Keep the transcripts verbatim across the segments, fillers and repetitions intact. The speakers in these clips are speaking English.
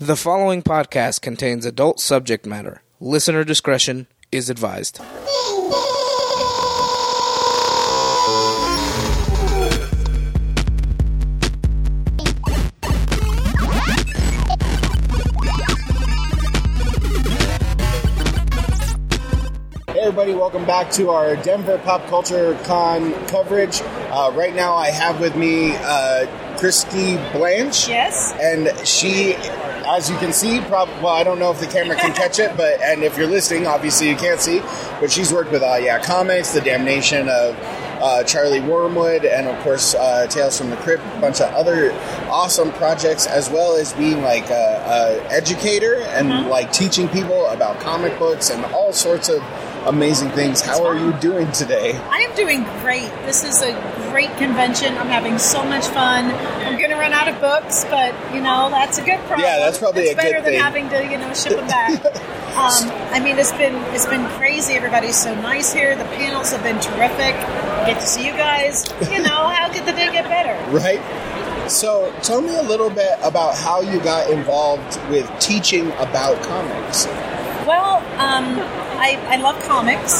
The following podcast contains adult subject matter. Listener discretion is advised. Hey everybody, welcome back to our Denver Pop Culture Con coverage. Uh, right now I have with me uh, Christy Blanche. Yes. And she, as you can see, prob- well, I don't know if the camera can catch it, but and if you're listening, obviously you can't see, but she's worked with uh, Yeah Comics, The Damnation of uh, Charlie Wormwood, and of course uh, Tales from the Crypt, a bunch of other awesome projects, as well as being like a, a educator and mm-hmm. like teaching people about comic books and all sorts of amazing things. How are you doing today? I am doing great. This is a great convention. I'm having so much fun. I'm going to run out of books, but, you know, that's a good problem. Yeah, that's probably it's a good better than thing. having to, you know, ship them back. um, I mean, it's been it's been crazy. Everybody's so nice here. The panels have been terrific. I get to see you guys. You know, how could the day get better? Right. So, tell me a little bit about how you got involved with teaching about comics. Well, um, I, I love comics,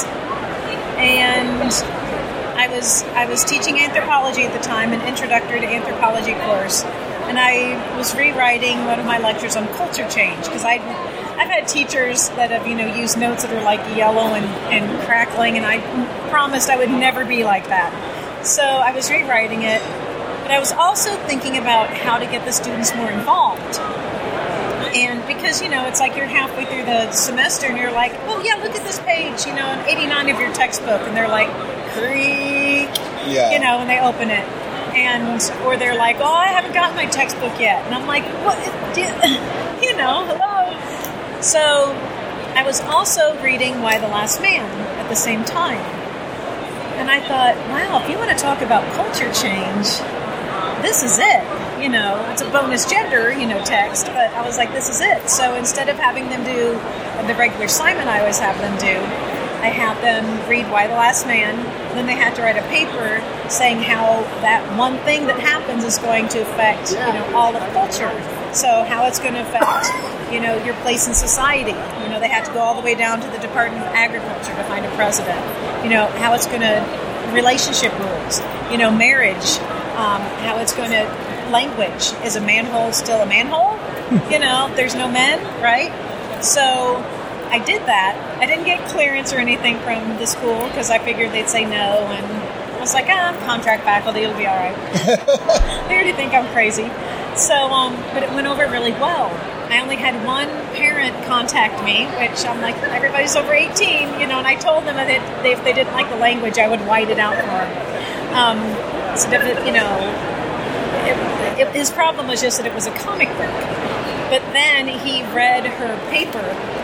and I was I was teaching anthropology at the time, an introductory to anthropology course, and I was rewriting one of my lectures on culture change, because I I've had teachers that have, you know, used notes that are like yellow and, and crackling, and I promised I would never be like that. So I was rewriting it, but I was also thinking about how to get the students more involved. And because, you know, it's like you're halfway through the semester and you're like, oh, yeah, look at this page, you know, in eighty-nine of your textbook. And they're like, creak, yeah. you know, when they open it. And, or they're like, oh, I haven't gotten my textbook yet. And I'm like, what, you know, hello. So I was also reading Y the Last Man at the same time. And I thought, wow, if you want to talk about culture change, this is it. You know, it's a bonus gender, you know, text, but I was like, this is it. So instead of having them do the regular assignment I always have them do, I had them read Y the Last Man, then they had to write a paper saying how that one thing that happens is going to affect, you know, all of culture. So how it's going to affect, you know, your place in society. You know, they had to go all the way down to the Department of Agriculture to find a president. You know, how it's going to, relationship rules, you know, marriage, um, how it's going to, language. Is a manhole still a manhole? You know, there's no men, right? So I did that. I didn't get clearance or anything from the school because I figured they'd say no, and I was like, ah, contract faculty, it'll be all right. They already think I'm crazy. So, um, but it went over really well. I only had one parent contact me, which I'm like, everybody's over eighteen, you know, and I told them that they, if they didn't like the language, I would white it out for them. Um, so that, you know, It, it, his problem was just that it was a comic book. But then he read her paper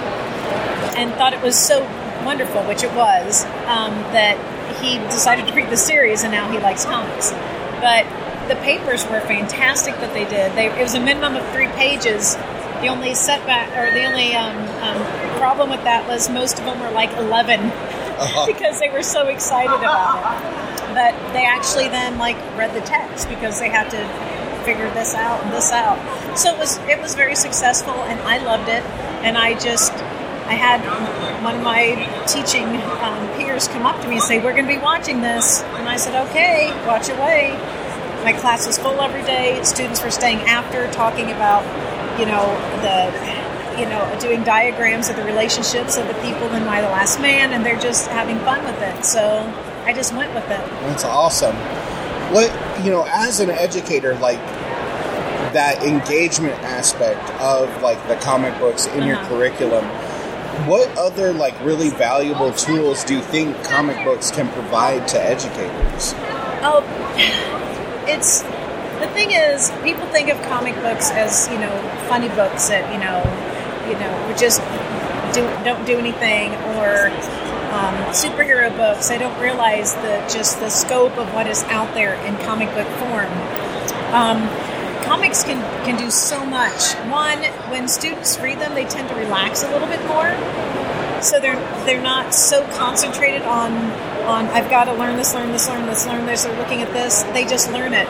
and thought it was so wonderful, which it was, um, that he decided to read the series, and now he likes comics. But the papers were fantastic that they did. They, it was a minimum of three pages. The only setback, or the only um, um, problem with that was most of them were like eleven uh-huh. because they were so excited about it. But they actually then like read the text because they had to figure this out and this out. So it was it was very successful, and I loved it. And I just I had one of my teaching um, peers come up to me and say, "We're going to be watching this," and I said, "Okay, watch away." My class was full every day. Students were staying after, talking about, you know, the you know doing diagrams of the relationships of the people in Y the Last Man, and they're just having fun with it. So I just went with it. That's awesome. What, you know, as an educator, like, that engagement aspect of, like, the comic books in uh-huh. your curriculum, what other, like, really valuable tools do you think comic books can provide to educators? Oh, it's, the thing is, people think of comic books as, you know, funny books that, you know, you know, just do, don't do anything, or Um, superhero books. I don't realize the just the scope of what is out there in comic book form. Um, comics can, can do so much. One, when students read them, they tend to relax a little bit more. So they're they're not so concentrated on on I've got to learn this, learn this, learn this, learn this, or looking at this. They just learn it.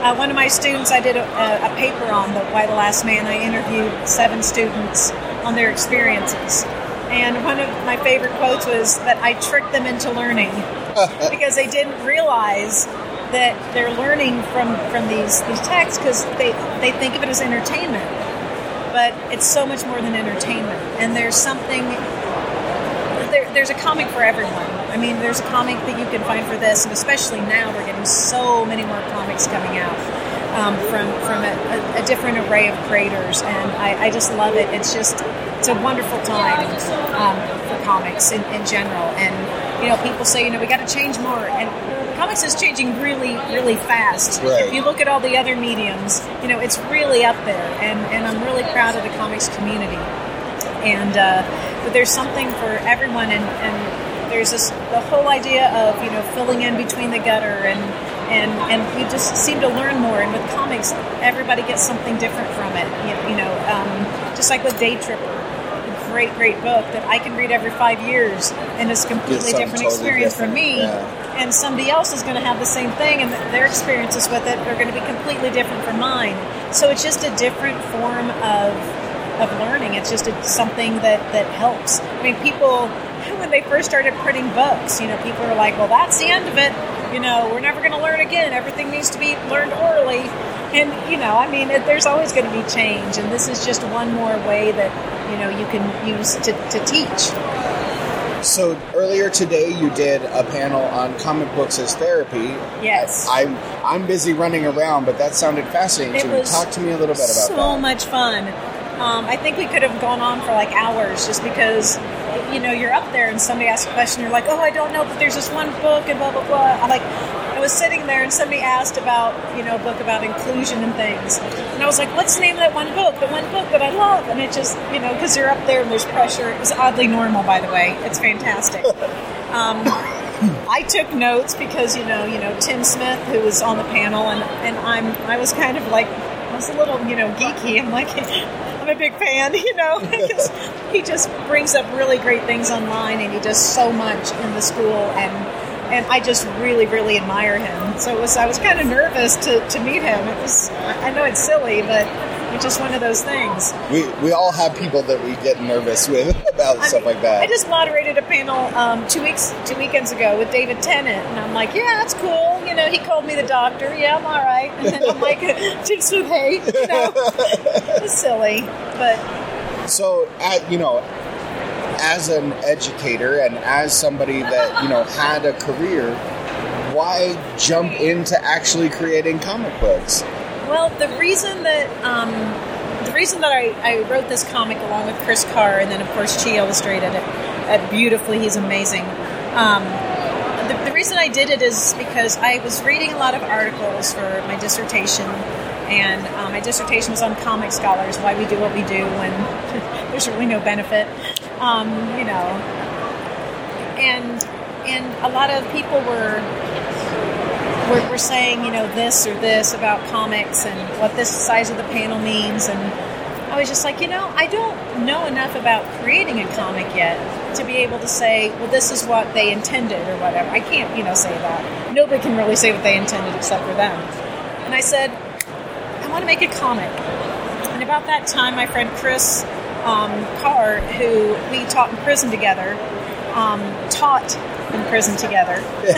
uh, one of my students, I did a, a paper on the Why the Last Man. I interviewed seven students on their experiences. And one of my favorite quotes was that I tricked them into learning because they didn't realize that they're learning from, from these, these texts because they, they think of it as entertainment. But it's so much more than entertainment. And there's something, there, there's a comic for everyone. I mean, there's a comic that you can find for this, and especially now we're getting so many more comics coming out um, from from a, a, a different array of creators. And I, I just love it. It's just, it's a wonderful time um, for comics in, in general. And, you know, people say, you know, we got to change more. And comics is changing really, really fast. Right. If you look at all the other mediums, you know, it's really up there. And, and I'm really proud of the comics community. And uh, but there's something for everyone. And, and there's this the whole idea of, you know, filling in between the gutter. And, and, and you just seem to learn more. And with comics, everybody gets something different from it. You, you know, um, just like with Day Tripper. Great, great book that I can read every five years, and it's a completely different totally experience different. for me. Yeah. And somebody else is going to have the same thing, and their experiences with it are going to be completely different from mine. So it's just a different form of of learning. It's just a, something that, that helps. I mean, people, when they first started printing books, you know, people are like, well, that's the end of it. You know, we're never going to learn again. Everything needs to be learned orally. And, you know, I mean, it, there's always going to be change. And this is just one more way that, you know, you can use to, to teach. So earlier today you did a panel on comic books as therapy. Yes. I'm I'm busy running around, but that sounded fascinating It to me. was Talk to me a little bit about so that. So much fun. Um, I think we could have gone on for like hours just because, you know, you're up there and somebody asks a question, you're like, oh, I don't know, but there's this one book and blah, blah, blah. I'm like, I was sitting there and somebody asked about, you know, a book about inclusion and things. And I was like, what's the name of that one book? The one book that I love. And it just, you know, because you're up there and there's pressure. It was oddly normal, by the way. It's fantastic. Um, I took notes because, you know, you know, Tim Smith, who was on the panel, and, and I'm, I was kind of like, I was a little, you know, geeky. I'm like, I'm a big fan, you know, because he just brings up really great things online, and he does so much in the school, and and I just really, really admire him. So it was, I was kind of nervous to, to meet him. It was, I know it's silly, but it's just one of those things. We we all have people that we get nervous with about I stuff mean, like that. I just moderated a panel um, two weeks, two weekends ago with David Tennant, and I'm like, yeah, that's cool. You know, he called me the doctor. Yeah, I'm all right. And then I'm like, Tim Smith, hey, you know, it's silly, but So, at, you know, as an educator and as somebody that, you know, had a career, why jump into actually creating comic books? well, the reason that um, the reason that I, I wrote this comic along with Chris Carr, and then of course she illustrated it uh, beautifully. He's amazing. Um, the, the reason I did it is because I was reading a lot of articles for my dissertation. And um, my dissertation was on comic scholars, why we do what we do when there's really no benefit, um, you know. And and a lot of people were, were were saying, you know, this or this about comics and what this size of the panel means. And I was just like, you know, I don't know enough about creating a comic yet to be able to say, well, this is what they intended or whatever. I can't, you know, say that. Nobody can really say what they intended except for them. And I said, I want to make a comic. And about that time, my friend Chris um, Carr, who we taught in prison together, um, taught in prison together.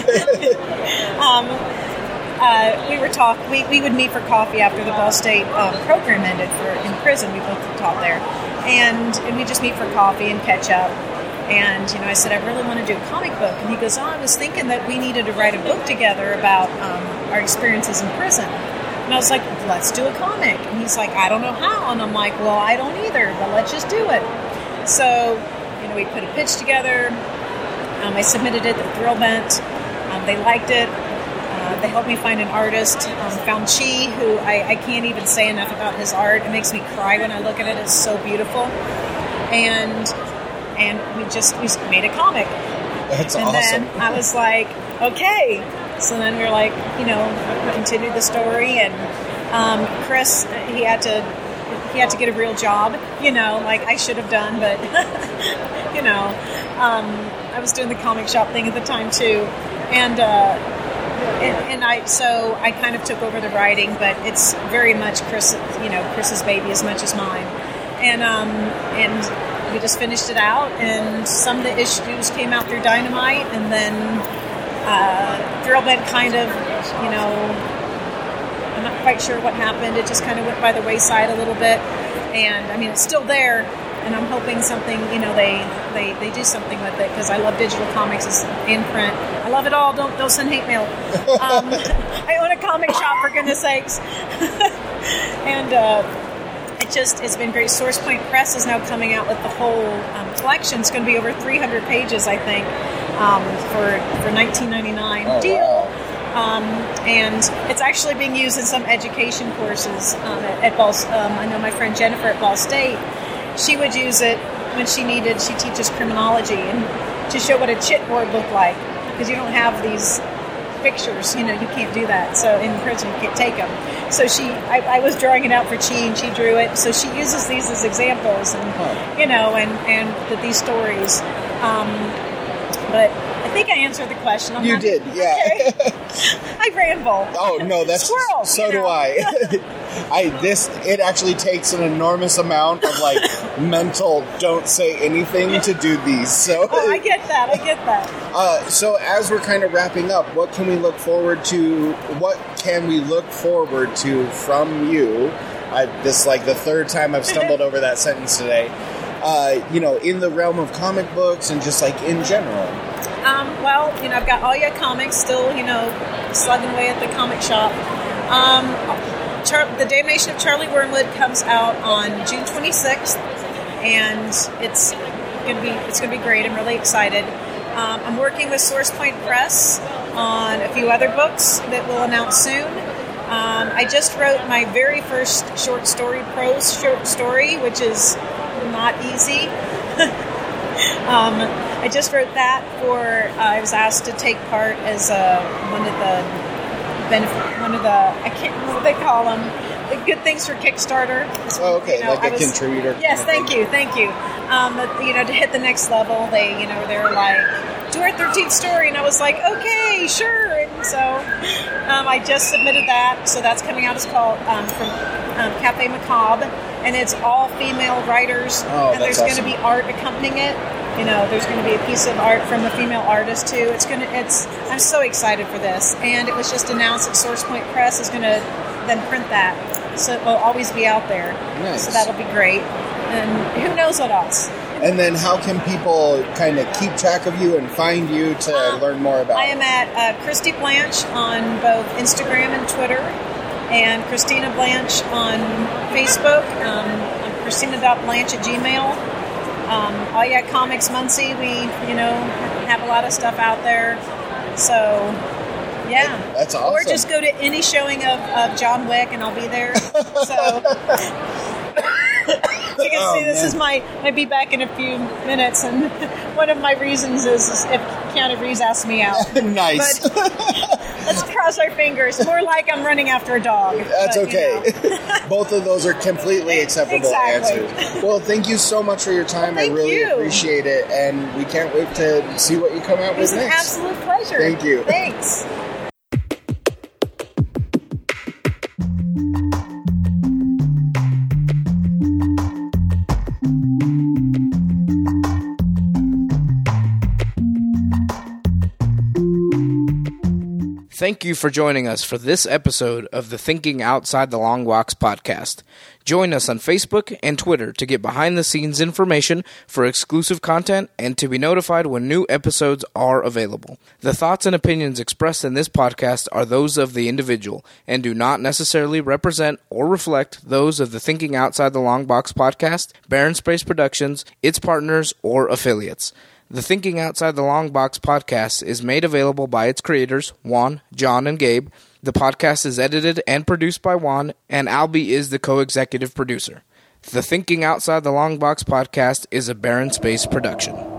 um, uh, we were talk. We, we would meet for coffee after the Ball State um, program ended for in prison. We both taught there, and and we just meet for coffee and catch up. And you know, I said I really want to do a comic book, and he goes, "Oh, I was thinking that we needed to write a book together about um, our experiences in prison." And I was like, let's do a comic. And he's like, I don't know how. And I'm like, well, I don't either, but let's just do it. So, you know, we put a pitch together. Um, I submitted it to Thrill Bent. Um, they liked it. Uh, they helped me find an artist. Um, found Chi, who I, I can't even say enough about his art. It makes me cry when I look at it. It's so beautiful. And and we just we made a comic. That's and awesome. then I was like, okay. So then we were like, you know, we continued the story, and um, Chris, he had to, he had to get a real job, you know, like I should have done, but you know, um, I was doing the comic shop thing at the time too, and uh, and, and I so I kind of took over the writing, but it's very much Chris, you know, Chris's baby as much as mine, and um, and we just finished it out, and some of the issues came out through Dynamite, and then uh, Thrillbent kind of, you know, I'm not quite sure what happened. It just kind of went by the wayside a little bit, and I mean it's still there. And I'm hoping something, you know, they, they, they do something with it, because I love digital comics in print. I love it all. Don't don't send hate mail. Um, I own a comic shop, for goodness sakes. And uh, it just it's been great. Source Point Press is now coming out with the whole um, collection. It's going to be over three hundred pages, I think, um, for for nineteen ninety-nine. Oh, Deal. wow. Um, and it's actually being used in some education courses um, at, at Ball. Um, I know my friend Jennifer at Ball State. She would use it when she needed, she teaches criminology, and to show what a chitboard looked like, because you don't have these pictures, you know, you can't do that. So in prison, you can't take them. So she, I, I was drawing it out for Chi, and she drew it. So she uses these as examples, and, huh. you know, and, and the, these stories. Um, but I think I answered the question. I'm You not, did, yeah. Okay. I ramble. Oh no, that's Squirrel, so you do know. I. I this it actually takes an enormous amount of like mental don't say anything to do these. So Oh, I get that. I get that. uh, so as we're kind of wrapping up, what can we look forward to? What can we look forward to from you? I, this is like the third time I've stumbled over that sentence today. Uh, you know, in the realm of comic books and just like in general. Um, well, you know, I've got Alia Comics still, you know, slugging away at the comic shop. Um, Char- the Damnation of Charlie Wormwood comes out on June twenty-sixth, and it's gonna be it's gonna be great. I'm really excited. Um, I'm working with Source Point Press on a few other books that we'll announce soon. Um, I just wrote my very first short story, prose short story, which is not easy. um, I just wrote that for. Uh, I was asked to take part as uh, one of the benefit, one of the I can't remember what they call them. The good things for Kickstarter. Oh, okay, You know, like a I was- contributor. Yes, kind of thank you, thank you. Um, but, you know, to hit the next level, they, you know, they were like, do our thirteenth story, and I was like, okay, sure. And so um, I just submitted that, so that's coming out. It's called um, from um, Cafe Macabre, and it's all female writers, Oh, and that's there's going awesome. to be art accompanying it. You know, there's going to be a piece of art from a female artist too. It's going to. It's. I'm so excited for this, and it was just announced that Source Point Press is going to then print that, so it will always be out there. Nice. So that'll be great, and who knows what else. And then how can people kind of keep track of you and find you to Um, learn more about I it? am at uh, Christy Blanche on both Instagram and Twitter, and Christina Blanche on Facebook. Um, I'm Christina.Blanche at Gmail. Um, oh yeah, Comics Muncie. We, you know, have a lot of stuff out there. So, yeah. That's awesome. Or just go to any showing of, of John Wick, and I'll be there. So. As you can Oh, see, this man. is my. I'll be back in a few minutes, and one of my reasons is, is if Keanu Reeves asks me out. Nice. But let's cross our fingers. More like I'm running after a dog. That's but, you okay. know. Both of those are completely acceptable Exactly. answers. Well, thank you so much for your time. Thank I really you. appreciate it, and we can't wait to see what you come out It was with an next. absolute pleasure. Thank you. Thanks. Thank you for joining us for this episode of the Thinking Outside the Long Box podcast. Join us on Facebook and Twitter to get behind-the-scenes information for exclusive content and to be notified when new episodes are available. The thoughts and opinions expressed in this podcast are those of the individual and do not necessarily represent or reflect those of the Thinking Outside the Long Box podcast, Barren Space Productions, its partners, or affiliates. The Thinking Outside the Long Box podcast is made available by its creators, Juan, John, and Gabe. The podcast is edited and produced by Juan, and Albie is the co-executive producer. The Thinking Outside the Long Box podcast is a Barren Space production.